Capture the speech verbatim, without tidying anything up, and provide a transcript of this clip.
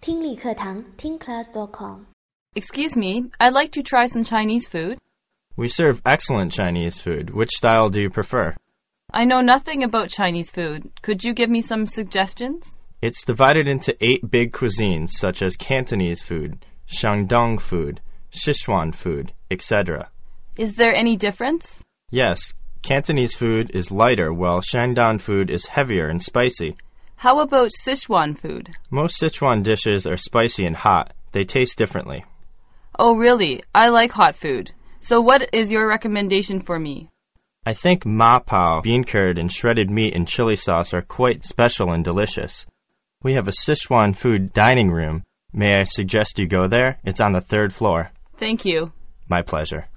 听力课堂听 class dot com。 Excuse me, I'd like to try some Chinese food. We serve excellent Chinese food. Which style do you prefer? I know nothing about Chinese food. Could you give me some suggestions? It's divided into eight big cuisines, such as Cantonese food, Shandong food, Sichuan food, et cetera. Is there any difference? Yes, Cantonese food is lighter, while Shandong food is heavier and spicy. How about Sichuan food? Most Sichuan dishes are spicy and hot. They taste differently. Oh, really? I like hot food. So what is your recommendation for me? I think ma pao, bean curd, and shredded meat and chili sauce are quite special and delicious. We have a Sichuan food dining room. May I suggest you go there? It's on the third floor. Thank you. My pleasure.